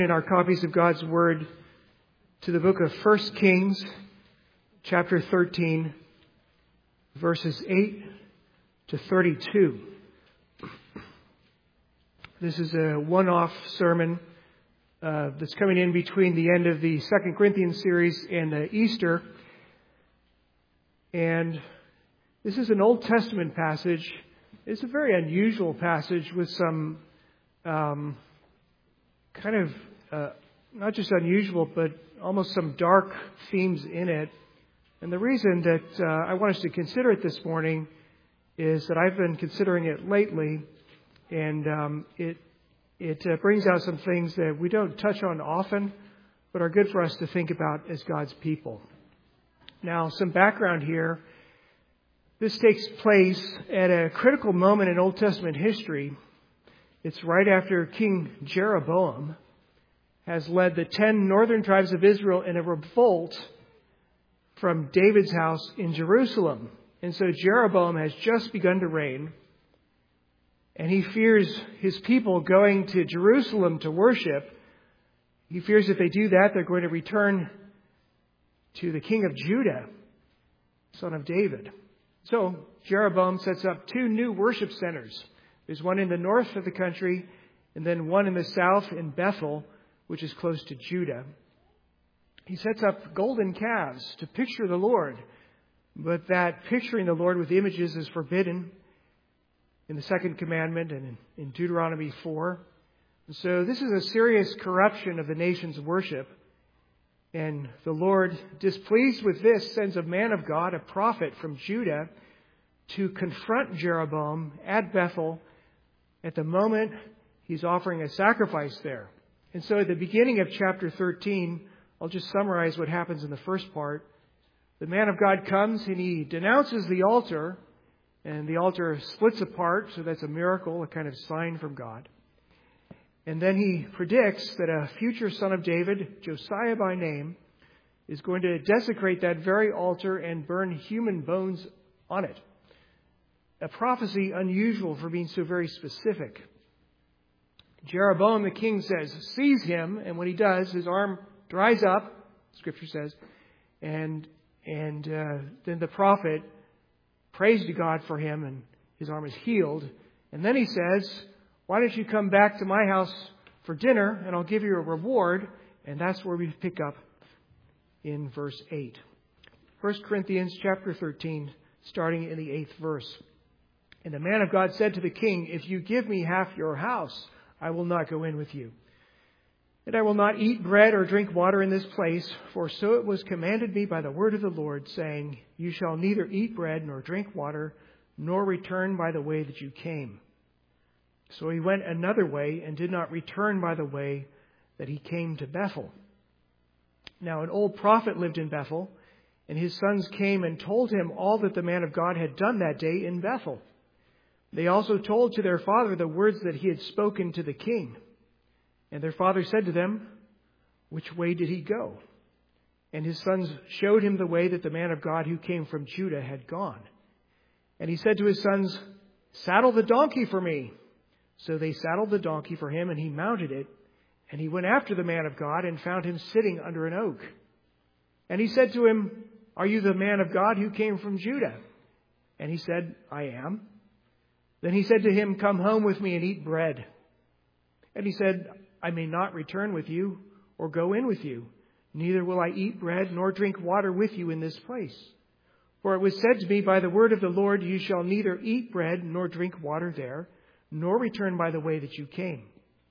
In our copies of God's Word to the book of 1 Kings, chapter 13, verses 8 to 32. This is a one-off sermon that's coming in between the end of the 2 Corinthians series and Easter. And this is an Old Testament passage. It's a very unusual passage with some not just unusual, but almost some dark themes in it. And the reason that I want us to consider it this morning is that I've been considering it lately, and it brings out some things that we don't touch on often, but are good for us to think about as God's people. Now, some background here. This takes place at a critical moment in Old Testament history. It's right after King Jeroboam has led the 10 northern tribes of Israel in a revolt from David's house in Jerusalem. And so Jeroboam has just begun to reign, and he fears his people going to Jerusalem to worship. He fears if they do that, they're going to return to the king of Judah, son of David. So Jeroboam sets up 2 new worship centers. There's one in the north of the country, and then one in the south in Bethel, which is close to Judah. He sets up golden calves to picture the Lord, but that picturing the Lord with images is forbidden in the second commandment and in Deuteronomy 4. And so this is a serious corruption of the nation's worship. And the Lord, displeased with this, sends a man of God, a prophet from Judah, to confront Jeroboam at Bethel at the moment he's offering a sacrifice there. And so at the beginning of chapter 13, I'll just summarize what happens in the first part. The man of God comes and he denounces the altar, and the altar splits apart, so that's a miracle, a kind of sign from God. And then he predicts that a future son of David, Josiah by name, is going to desecrate that very altar and burn human bones on it. A prophecy unusual for being so very specific. Jeroboam, the king, says, seize him, and when he does, his arm dries up, Scripture says, and then the prophet prays to God for him, and his arm is healed. And then he says, why don't you come back to my house for dinner, and I'll give you a reward. And that's where we pick up in verse 8. 1 Corinthians chapter 13, starting in the 8th verse. And the man of God said to the king, if you give me half your house, I will not go in with you. And I will not eat bread or drink water in this place, for so it was commanded me by the word of the Lord, saying, you shall neither eat bread nor drink water, nor return by the way that you came. So he went another way and did not return by the way that he came to Bethel. Now an old prophet lived in Bethel, and his sons came and told him all that the man of God had done that day in Bethel. They also told to their father the words that he had spoken to the king. And their father said to them, which way did he go? And his sons showed him the way that the man of God who came from Judah had gone. And he said to his sons, saddle the donkey for me. So they saddled the donkey for him, and he mounted it. And he went after the man of God and found him sitting under an oak. And he said to him, are you the man of God who came from Judah? And he said, I am. Then he said to him, come home with me and eat bread. And he said, I may not return with you or go in with you. Neither will I eat bread nor drink water with you in this place. For it was said to me by the word of the Lord, you shall neither eat bread nor drink water there, nor return by the way that you came.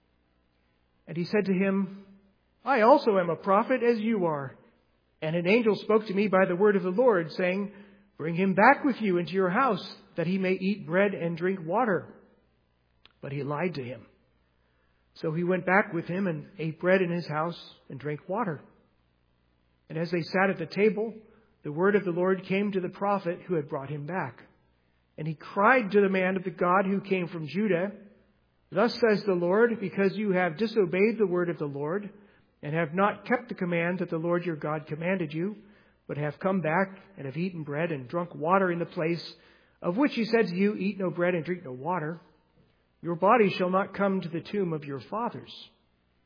And he said to him, I also am a prophet as you are. And an angel spoke to me by the word of the Lord, saying, bring him back with you into your house, that he may eat bread and drink water. But he lied to him. So he went back with him and ate bread in his house and drank water. And as they sat at the table, the word of the Lord came to the prophet who had brought him back. And he cried to the man of the God who came from Judah, thus says the Lord, because you have disobeyed the word of the Lord, and have not kept the command that the Lord your God commanded you, but have come back and have eaten bread and drunk water in the place of which he said to you, eat no bread and drink no water, your body shall not come to the tomb of your fathers.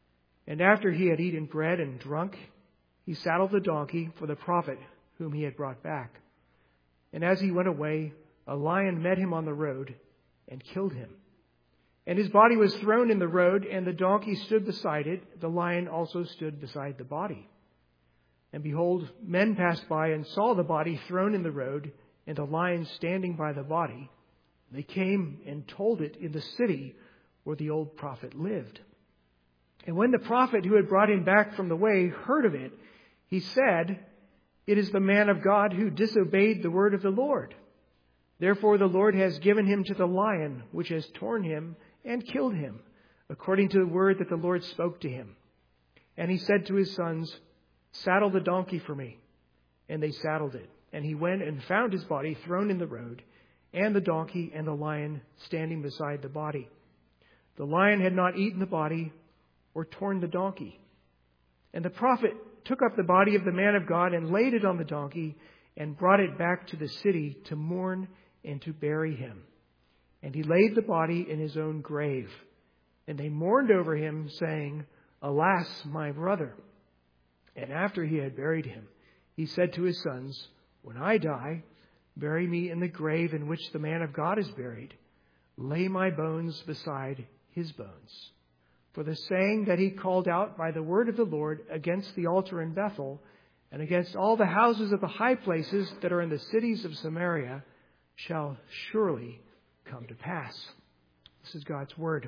And after he had eaten bread and drunk, he saddled the donkey for the prophet whom he had brought back. And as he went away, a lion met him on the road and killed him. And his body was thrown in the road, and the donkey stood beside it. The lion also stood beside the body. And behold, men passed by and saw the body thrown in the road, and the lion standing by the body. They came and told it in the city where the old prophet lived. And when the prophet who had brought him back from the way heard of it, he said, "It is the man of God who disobeyed the word of the Lord. Therefore the Lord has given him to the lion, which has torn him and killed him, according to the word that the Lord spoke to him." And he said to his sons, "Saddle the donkey for me." And they saddled it. And he went and found his body thrown in the road, and the donkey and the lion standing beside the body. The lion had not eaten the body or torn the donkey. And the prophet took up the body of the man of God and laid it on the donkey and brought it back to the city to mourn and to bury him. And he laid the body in his own grave. And they mourned over him, saying, "Alas, my brother." And after he had buried him, he said to his sons, "When I die, bury me in the grave in which the man of God is buried. Lay my bones beside his bones." For the saying that he called out by the word of the Lord against the altar in Bethel and against all the houses of the high places that are in the cities of Samaria shall surely come to pass. This is God's word.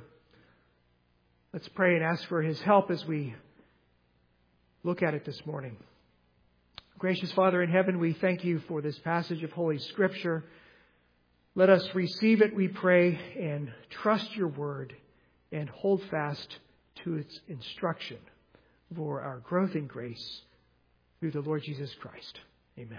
Let's pray and ask for his help as we look at it this morning. Gracious Father in heaven, we thank you for this passage of Holy Scripture. Let us receive it, we pray, and trust your word and hold fast to its instruction for our growth in grace through the Lord Jesus Christ. Amen.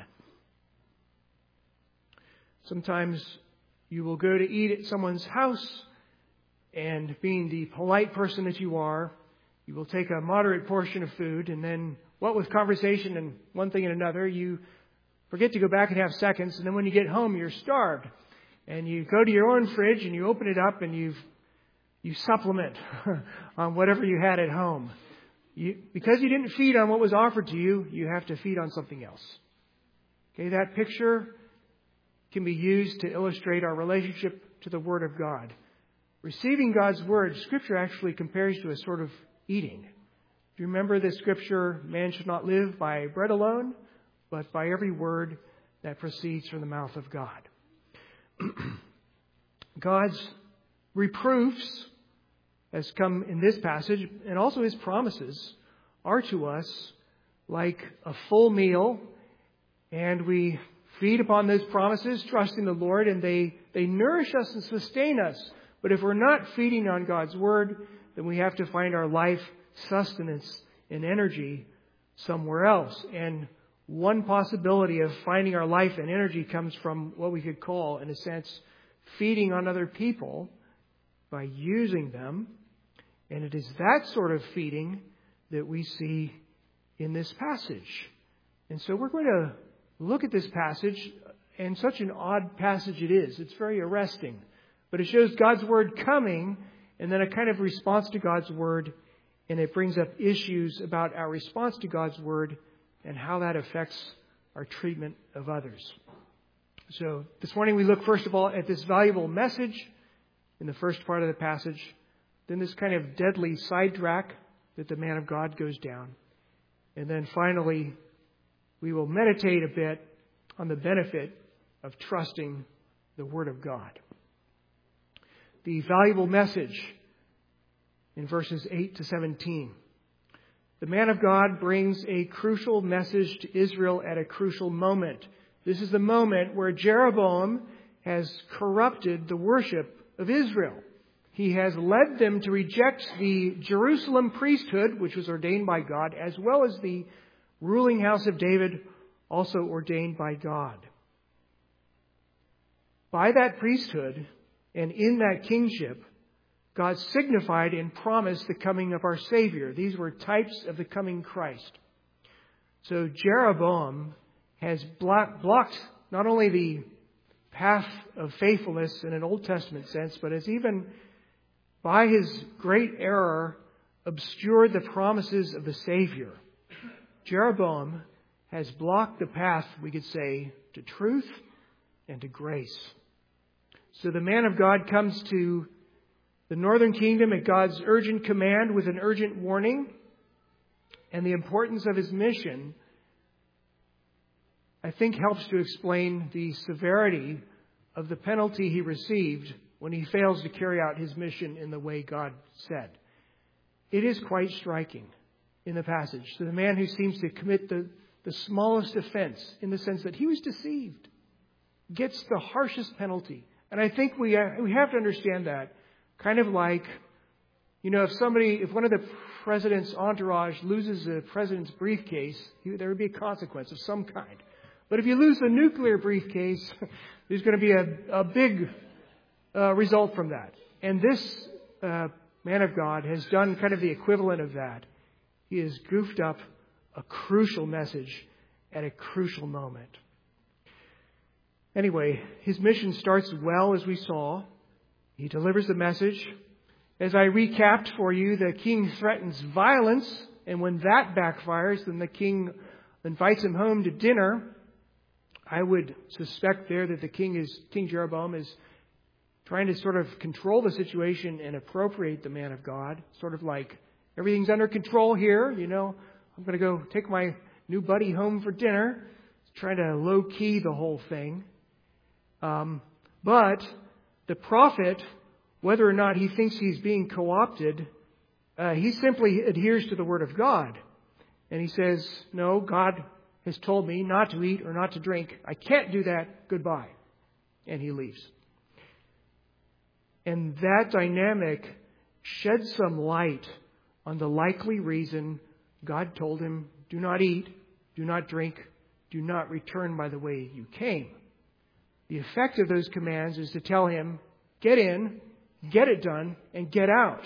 Sometimes you will go to eat at someone's house, and being the polite person that you are, you will take a moderate portion of food, and then what with conversation and one thing and another, you forget to go back and have seconds, and then when you get home, you're starved. And you go to your own fridge and you open it up and you supplement on whatever you had at home. Because you didn't feed on what was offered to you, you have to feed on something else. Okay, that picture can be used to illustrate our relationship to the Word of God. Receiving God's Word, Scripture actually compares to a sort of eating. Do you remember the Scripture, man should not live by bread alone, but by every word that proceeds from the mouth of God. God's reproofs, as come in this passage, and also his promises, are to us like a full meal, and we feed upon those promises, trusting the Lord, and they nourish us and sustain us. But if we're not feeding on God's Word, then we have to find our life sustenance and energy somewhere else. And one possibility of finding our life and energy comes from what we could call, in a sense, feeding on other people by using them. And it is that sort of feeding that we see in this passage. And so we're going to look at this passage, and such an odd passage it is. It's very arresting. But it shows God's Word coming, and then a kind of response to God's Word, and it brings up issues about our response to God's Word and how that affects our treatment of others. So this morning we look first of all at this valuable message in the first part of the passage, then this kind of deadly sidetrack that the man of God goes down, and then finally we will meditate a bit on the benefit of trusting the Word of God. The valuable message in verses 8 to 17. The man of God brings a crucial message to Israel at a crucial moment. This is the moment where Jeroboam has corrupted the worship of Israel. He has led them to reject the Jerusalem priesthood, which was ordained by God, as well as the ruling house of David, also ordained by God. By that priesthood and in that kingship, God signified and promised the coming of our Savior. These were types of the coming Christ. So Jeroboam has blocked not only the path of faithfulness in an Old Testament sense, but has even, by his great error obscured the promises of the Savior. Jeroboam has blocked the path, we could say, to truth and to grace. So the man of God comes to the northern kingdom at God's urgent command with an urgent warning. And the importance of his mission, I think, helps to explain the severity of the penalty he received when he fails to carry out his mission in the way God said. It is quite striking in the passage. So the man who seems to commit the smallest offense, in the sense that he was deceived, gets the harshest penalty. And I think we have to understand that. Kind of like, if one of the president's entourage loses the president's briefcase, there would be a consequence of some kind. But if you lose the nuclear briefcase, there's going to be a big result from that. And this man of God has done kind of the equivalent of that. He has goofed up a crucial message at a crucial moment. Anyway, his mission starts well, as we saw. He delivers the message. As I recapped for you, the king threatens violence, and when that backfires, then the king invites him home to dinner. I would suspect there that King Jeroboam is trying to sort of control the situation and appropriate the man of God. Sort of like, everything's under control here, I'm going to go take my new buddy home for dinner. Trying to low-key the whole thing. But the prophet, whether or not he thinks he's being co-opted, he simply adheres to the Word of God. And he says, no, God has told me not to eat or not to drink. I can't do that. Goodbye. And he leaves. And that dynamic sheds some light on the likely reason God told him, do not eat, do not drink, do not return by the way you came. The effect of those commands is to tell him, get in, get it done, and get out.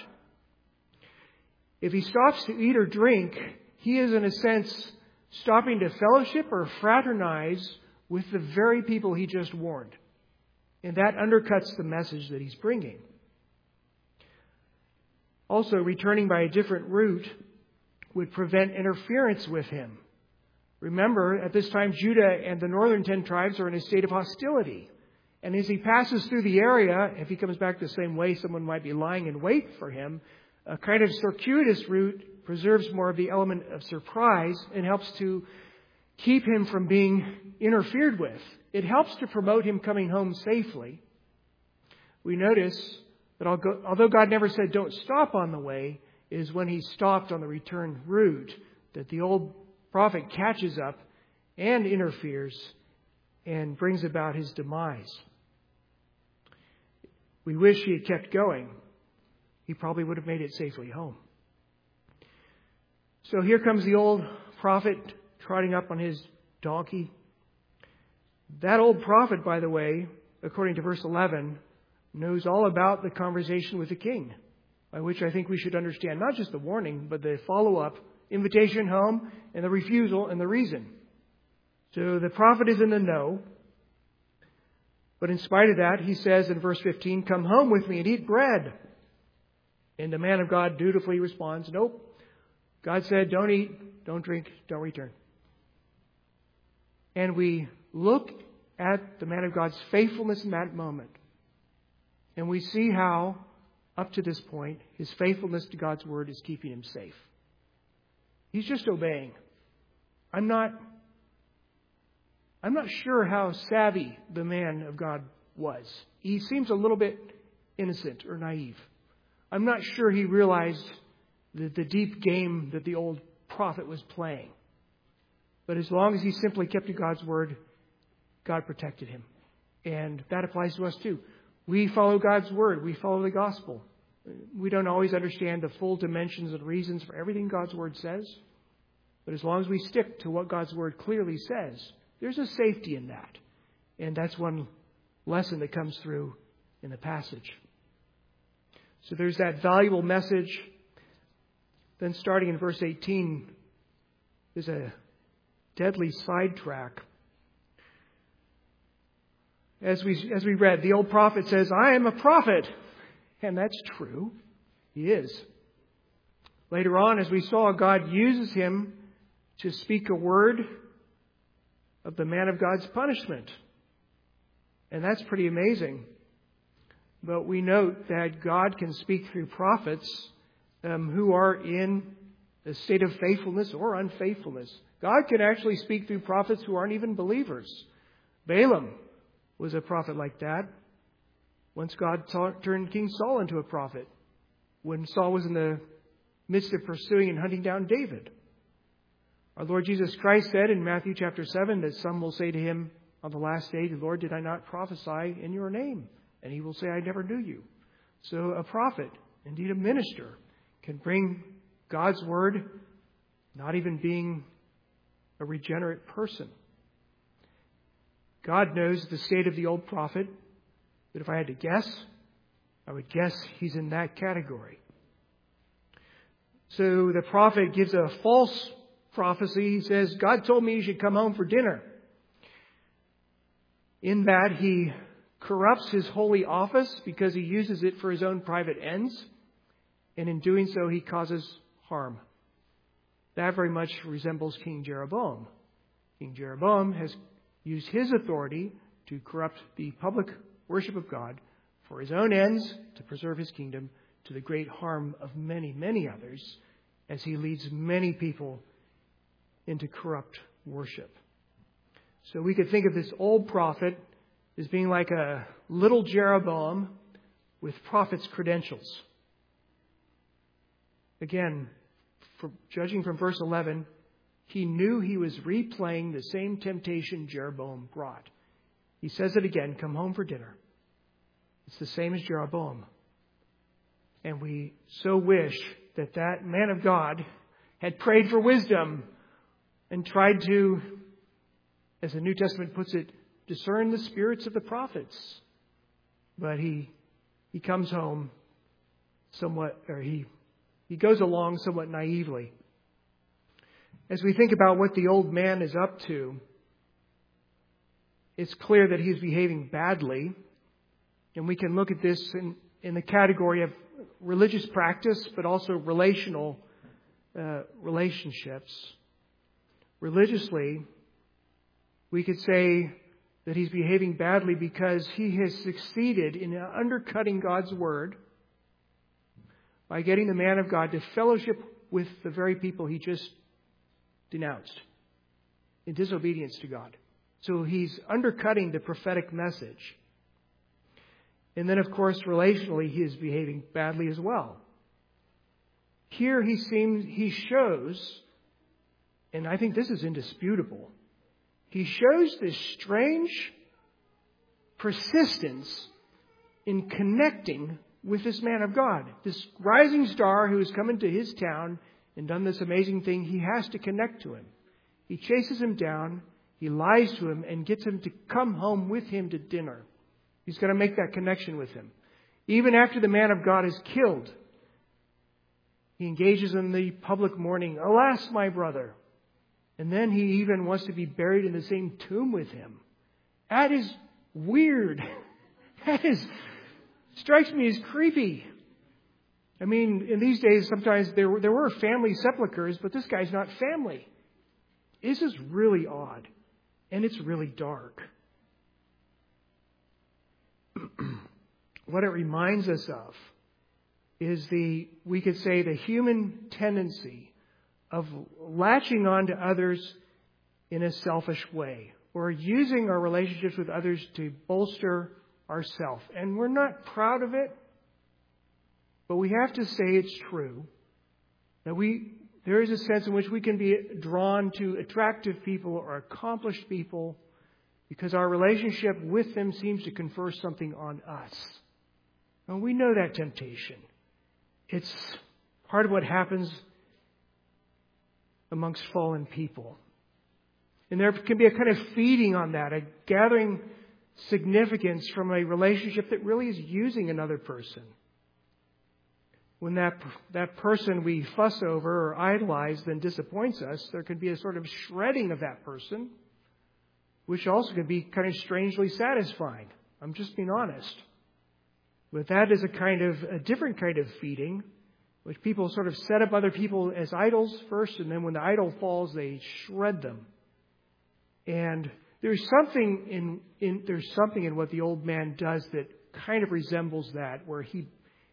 If he stops to eat or drink, he is in a sense stopping to fellowship or fraternize with the very people he just warned. And that undercuts the message that he's bringing. Also, returning by a different route would prevent interference with him. Remember, at this time, Judah and the northern 10 tribes are in a state of hostility. And as he passes through the area, if he comes back the same way, someone might be lying in wait for him. A kind of circuitous route preserves more of the element of surprise and helps to keep him from being interfered with. It helps to promote him coming home safely. We notice that although God never said don't stop on the way, is when he stopped on the return route that the old prophet catches up and interferes and brings about his demise. We wish he had kept going. He probably would have made it safely home. So here comes the old prophet trotting up on his donkey. That old prophet, by the way, according to verse 11, knows all about the conversation with the king, by which I think we should understand not just the warning, but the follow-up, invitation home, and the refusal and the reason. So the prophet is in the know. But in spite of that, he says in verse 15, come home with me and eat bread. And the man of God dutifully responds, nope. God said, don't eat, don't drink, don't return. And we look at the man of God's faithfulness in that moment. And we see how, up to this point, his faithfulness to God's word is keeping him safe. He's just obeying. I'm not sure how savvy the man of God was. He seems a little bit innocent or naive. I'm not sure he realized the deep game that the old prophet was playing. But as long as he simply kept to God's word, God protected him. And that applies to us too. We follow God's word. We follow the gospel. We don't always understand the full dimensions and reasons for everything God's word says. But as long as we stick to what God's word clearly says, there's a safety in that. And that's one lesson that comes through in the passage. So there's that valuable message. Then starting in verse 18, there's a deadly sidetrack. As we read, the old prophet says, I am a prophet. And that's true. He is. Later on, as we saw, God uses him to speak a word of the man of God's punishment. And that's pretty amazing. But we note that God can speak through prophets who are in a state of faithfulness or unfaithfulness. God can actually speak through prophets who aren't even believers. Balaam was a prophet like that. Once God turned King Saul into a prophet when Saul was in the midst of pursuing and hunting down David. Our Lord Jesus Christ said in Matthew chapter 7 that some will say to him on the last day, Lord, did I not prophesy in your name? And he will say, I never knew you. So a prophet, indeed a minister, can bring God's word, not even being a regenerate person. God knows the state of the old prophet, but if I had to guess, I would guess he's in that category. So the prophet gives a false prophecy. He says, God told me you should come home for dinner. In that, he corrupts his holy office because he uses it for his own private ends. And in doing so, he causes harm. That very much resembles King Jeroboam. King Jeroboam has used his authority to corrupt the public worship of God for his own ends, to preserve his kingdom, to the great harm of many, many others, as he leads many people into corrupt worship. So we could think of this old prophet as being like a little Jeroboam with prophet's credentials. Again, judging from verse 11, he knew he was replaying the same temptation Jeroboam brought. He says it again, come home for dinner. It's the same as Jeroboam. And we so wish that that man of God had prayed for wisdom and tried to, as the New Testament puts it, discern the spirits of the prophets. But he comes home somewhat, or he goes along somewhat naively. As we think about what the old man is up to, it's clear that he's behaving badly. And we can look at this in the category of religious practice, but also relational relationships. Religiously, we could say that he's behaving badly because he has succeeded in undercutting God's word by getting the man of God to fellowship with the very people he just denounced in disobedience to God. So he's undercutting the prophetic message. And then, of course, relationally, he is behaving badly as well. Here he shows, and I think this is indisputable, he shows this strange persistence in connecting with this man of God. This rising star who has come into his town and done this amazing thing, he has to connect to him. He chases him down, he lies to him, and gets him to come home with him to dinner. He's going to make that connection with him. Even after the man of God is killed, he engages in the public mourning, alas, my brother. And then he even wants to be buried in the same tomb with him. That is weird. That strikes me as creepy. I mean, in these days, sometimes there were family sepulchres, but this guy's not family. This is really odd. And it's really dark. What it reminds us of is we could say, the human tendency of latching on to others in a selfish way, or using our relationships with others to bolster ourselves. And we're not proud of it, but we have to say it's true. That there is a sense in which we can be drawn to attractive people or accomplished people because our relationship with them seems to confer something on us. And we know that temptation. It's part of what happens amongst fallen people. And there can be a kind of feeding on that, a gathering significance from a relationship that really is using another person. When that person we fuss over or idolize then disappoints us, there can be a sort of shredding of that person, which also can be kind of strangely satisfying. I'm just being honest. But that is a different kind of feeding which people sort of set up other people as idols first, and then when the idol falls, they shred them. And there's something in what the old man does that kind of resembles that, where he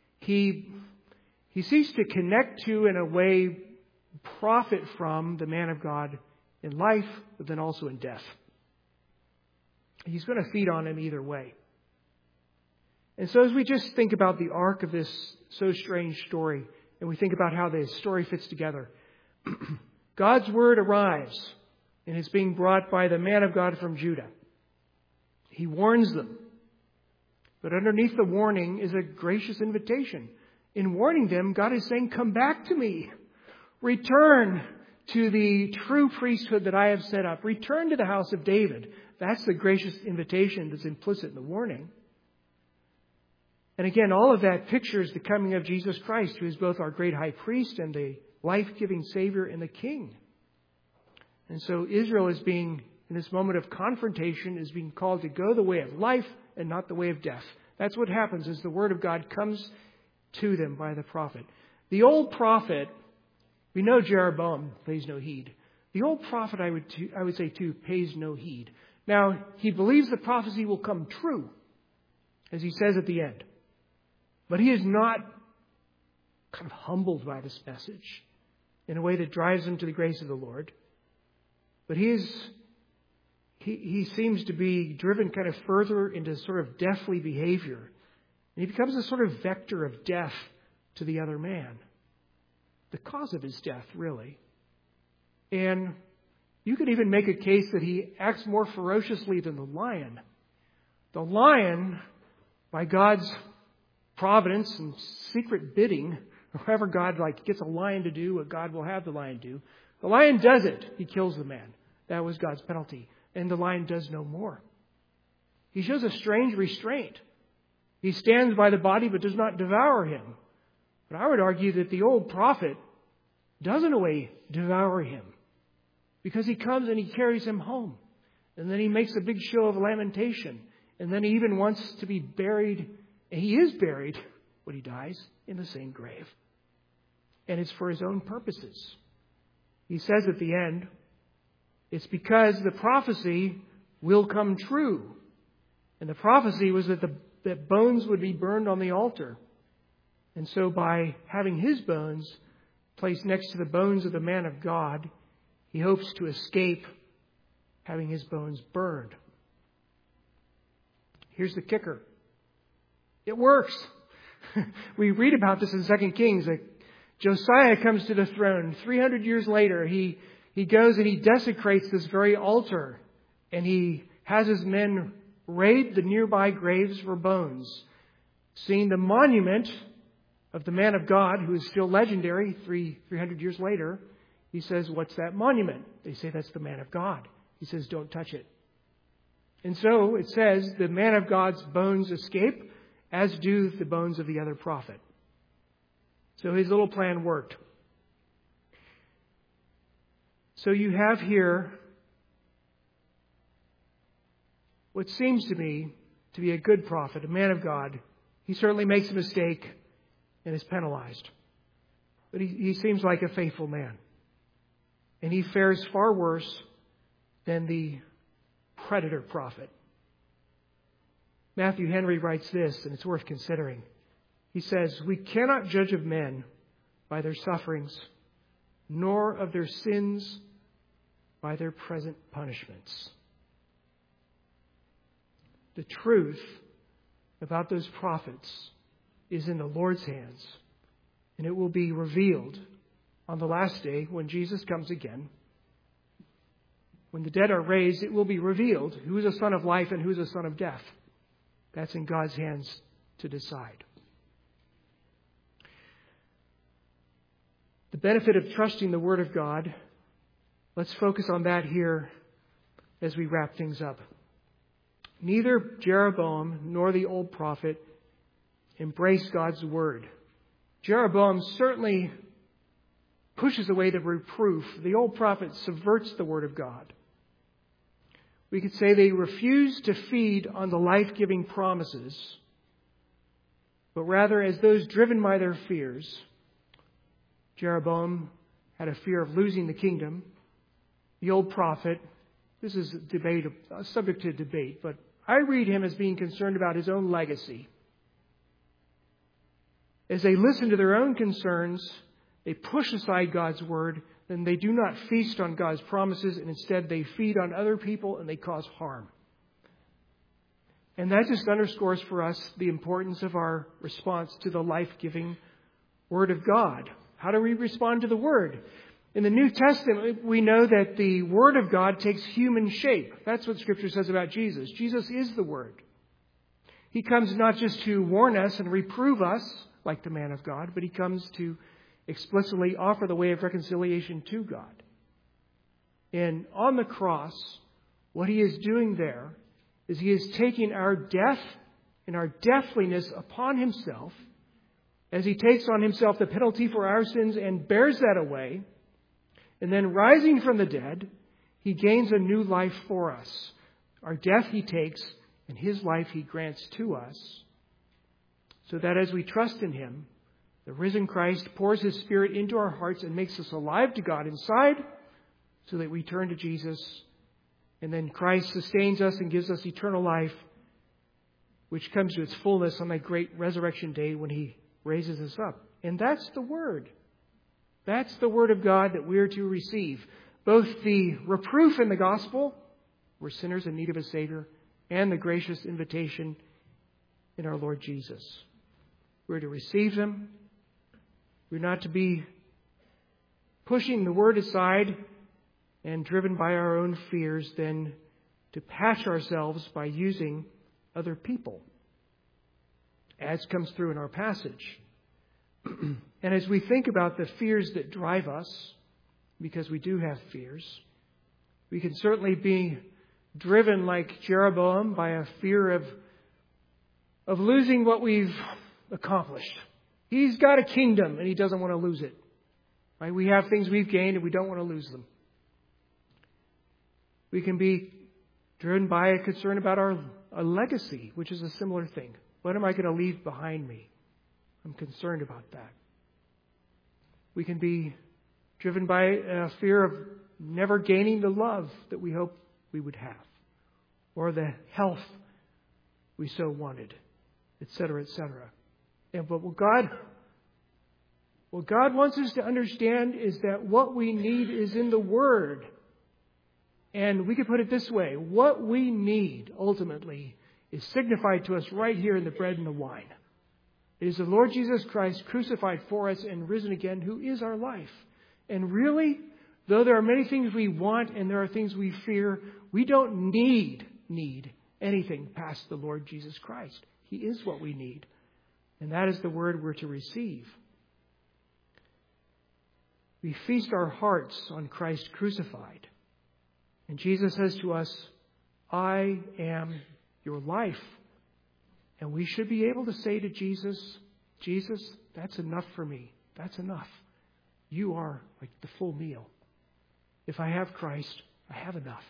seeks to connect to, in a way, profit from the man of God in life, but then also in death. He's going to feed on him either way. And so as we just think about the arc of this so strange story, and we think about how the story fits together, God's word arrives, and it's being brought by the man of God from Judah. He warns them. But underneath the warning is a gracious invitation. In warning them, God is saying, come back to me. Return to the true priesthood that I have set up. Return to the house of David. That's the gracious invitation that's implicit in the warning. And again, all of that pictures the coming of Jesus Christ, who is both our great high priest and the life-giving Savior and the King. And so Israel is being, in this moment of confrontation, is being called to go the way of life and not the way of death. That's what happens as the word of God comes to them by the prophet. The old prophet, we know Jeroboam pays no heed. The old prophet, I would say too, pays no heed. Now, he believes the prophecy will come true, as he says at the end. But he is not kind of humbled by this message in a way that drives him to the grace of the Lord. But he seems to be driven kind of further into sort of deathly behavior. And he becomes a sort of vector of death to the other man. The cause of his death, really. And you could even make a case that he acts more ferociously than the lion. The lion, by God's providence and secret bidding, or however God gets a lion to do what God will have the lion do, the lion does it. He kills the man. That was God's penalty. And the lion does no more. He shows a strange restraint. He stands by the body but does not devour him. But I would argue that the old prophet does in a way devour him, because he comes and he carries him home. And then he makes a big show of lamentation. And then he even wants to be buried. And he is buried when he dies in the same grave. And it's for his own purposes. He says at the end, it's because the prophecy will come true. And the prophecy was that bones would be burned on the altar. And so by having his bones placed next to the bones of the man of God, he hopes to escape having his bones burned. Here's the kicker. It works. We read about this in 2 Kings. Josiah comes to the throne. 300 years later, he goes and he desecrates this very altar. And he has his men raid the nearby graves for bones. Seeing the monument of the man of God, who is still legendary 300 years later, he says, what's that monument? They say, that's the man of God. He says, don't touch it. And so it says the man of God's bones escape, as do the bones of the other prophet. So his little plan worked. So you have here what seems to me to be a good prophet, a man of God. He certainly makes a mistake and is penalized. But he seems like a faithful man. And he fares far worse than the predator prophet. Matthew Henry writes this, and it's worth considering. He says, we cannot judge of men by their sufferings, nor of their sins by their present punishments. The truth about those prophets is in the Lord's hands, and it will be revealed on the last day when Jesus comes again. When the dead are raised, it will be revealed who is a son of life and who is a son of death. That's in God's hands to decide. The benefit of trusting the Word of God, let's focus on that here as we wrap things up. Neither Jeroboam nor the old prophet embraced God's Word. Jeroboam certainly pushes away the reproof. The old prophet subverts the Word of God. We could say they refuse to feed on the life-giving promises, but rather as those driven by their fears, Jeroboam had a fear of losing the kingdom. The old prophet, this is a subject to debate, but I read him as being concerned about his own legacy. As they listen to their own concerns, they push aside God's word, then they do not feast on God's promises, and instead they feed on other people and they cause harm. And that just underscores for us the importance of our response to the life-giving Word of God. How do we respond to the Word? In the New Testament, we know that the Word of God takes human shape. That's what Scripture says about Jesus. Jesus is the Word. He comes not just to warn us and reprove us, like the man of God, but He comes to explicitly offer the way of reconciliation to God. And on the cross, what He is doing there is He is taking our death and our deathliness upon Himself as He takes on Himself the penalty for our sins and bears that away. And then rising from the dead, He gains a new life for us. Our death He takes, and His life He grants to us. So that as we trust in Him, the risen Christ pours His Spirit into our hearts and makes us alive to God inside, so that we turn to Jesus. And then Christ sustains us and gives us eternal life, which comes to its fullness on that great resurrection day when He raises us up. And that's the Word. That's the Word of God that we are to receive. Both the reproof in the gospel, we're sinners in need of a Savior, and the gracious invitation in our Lord Jesus. We're to receive them. We're not to be pushing the Word aside and driven by our own fears, then to patch ourselves by using other people, as comes through in our passage. And as we think about the fears that drive us, because we do have fears, we can certainly be driven like Jeroboam by a fear of losing what we've accomplished. He's got a kingdom and he doesn't want to lose it. Right? We have things we've gained and we don't want to lose them. We can be driven by a concern about our legacy, which is a similar thing. What am I going to leave behind me? I'm concerned about that. We can be driven by a fear of never gaining the love that we hope we would have, or the health we so wanted, etc., etc. But what God wants us to understand is that what we need is in the Word. And we could put it this way: what we need ultimately is signified to us right here in the bread and the wine. It is the Lord Jesus Christ crucified for us and risen again, who is our life. And really, though there are many things we want and there are things we fear, we don't need anything past the Lord Jesus Christ. He is what we need. And that is the Word we're to receive. We feast our hearts on Christ crucified. And Jesus says to us, I am your life. And we should be able to say to Jesus, Jesus, that's enough for me. That's enough. You are like the full meal. If I have Christ, I have enough.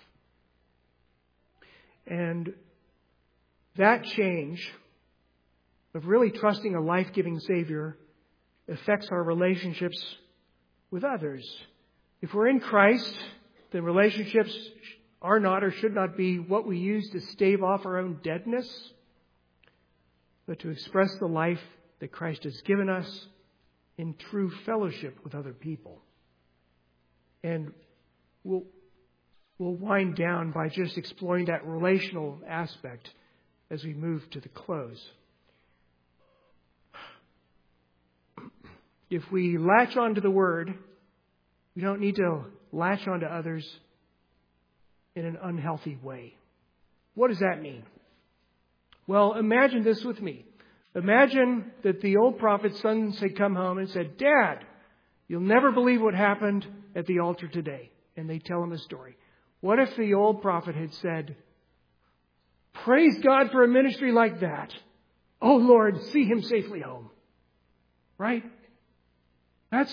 And that change of really trusting a life-giving Savior affects our relationships with others. If we're in Christ, then relationships are not or should not be what we use to stave off our own deadness, but to express the life that Christ has given us in true fellowship with other people. And we'll wind down by just exploring that relational aspect as we move to the close. If we latch onto the Word, we don't need to latch onto others in an unhealthy way. What does that mean? Well, imagine this with me. Imagine that the old prophet's sons had come home and said, Dad, you'll never believe what happened at the altar today. And they tell him a story. What if the old prophet had said, praise God for a ministry like that. Oh, Lord, see him safely home. Right? That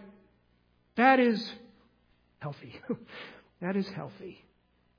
is healthy. That is healthy.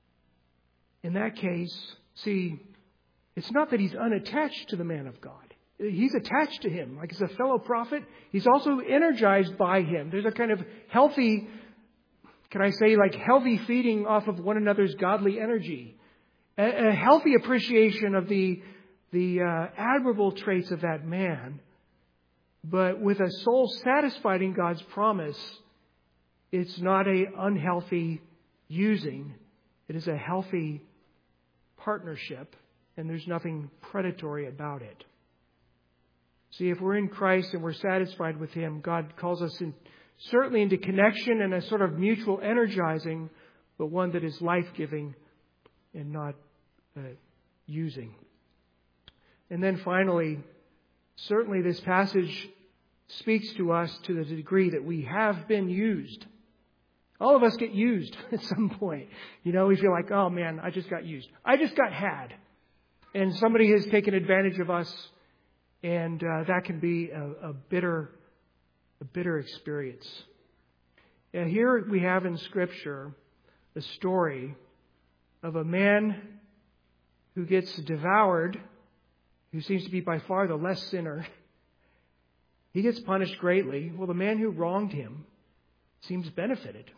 In that case, see, it's not that he's unattached to the man of God. he's attached to him. Like as a fellow prophet, he's also energized by him. There's a kind of healthy, can I say, like healthy feeding off of one another's godly energy. A healthy appreciation of the admirable traits of that man. But with a soul satisfied in God's promise, it's not an unhealthy using. It is a healthy partnership, and there's nothing predatory about it. See, if we're in Christ and we're satisfied with Him, God calls us certainly into connection and a sort of mutual energizing, but one that is life-giving and not using. And then finally, certainly this passage speaks to us to the degree that we have been used. All of us get used at some point. We feel like, oh man, I just got used. I just got had. And somebody has taken advantage of us, and that can be a bitter experience. And here we have in Scripture the story of a man who gets devoured, who seems to be by far the less sinner. He gets punished greatly. Well, the man who wronged him seems benefited.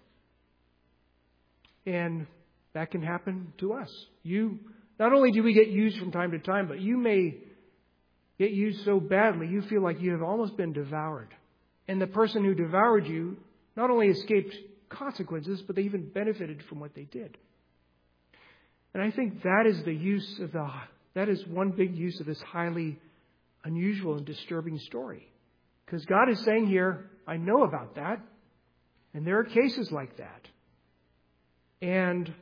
And that can happen to us. Not only do we get used from time to time, but you may get used so badly you feel like you have almost been devoured. And the person who devoured you not only escaped consequences, but they even benefited from what they did. And I think that is one big use of this highly unusual and disturbing story. Because God is saying here, I know about that. And there are cases like that. And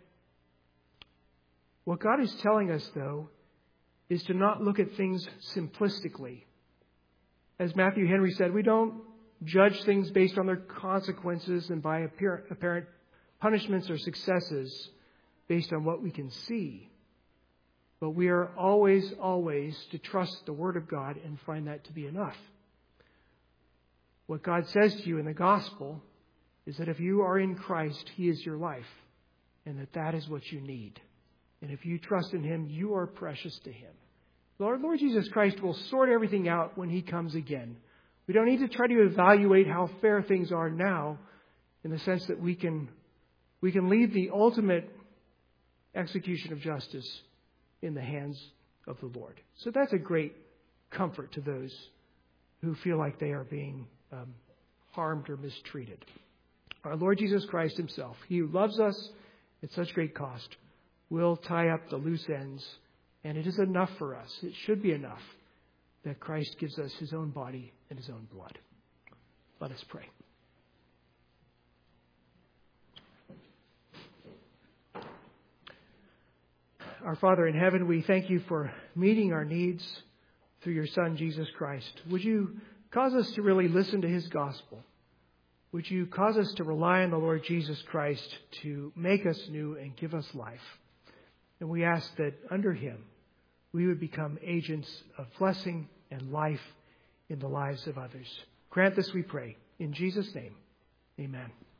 what God is telling us, though, is to not look at things simplistically. As Matthew Henry said, we don't judge things based on their consequences and by apparent punishments or successes based on what we can see. But we are always to trust the Word of God and find that to be enough. What God says to you in the gospel is that if you are in Christ, He is your life, and that is what you need. And if you trust in Him, you are precious to Him. Lord Jesus Christ will sort everything out when He comes again. We don't need to try to evaluate how fair things are now, in the sense that we can leave the ultimate execution of justice in the hands of the Lord. So that's a great comfort to those who feel like they are being harmed or mistreated. Our Lord Jesus Christ Himself, He who loves us at such great cost, will tie up the loose ends. And it is enough for us. It should be enough that Christ gives us His own body and His own blood. Let us pray. Our Father in heaven, we thank You for meeting our needs through Your Son, Jesus Christ. Would You cause us to really listen to His gospel? Would You cause us to rely on the Lord Jesus Christ to make us new and give us life? And we ask that under Him, we would become agents of blessing and life in the lives of others. Grant this, we pray. In Jesus' name, amen.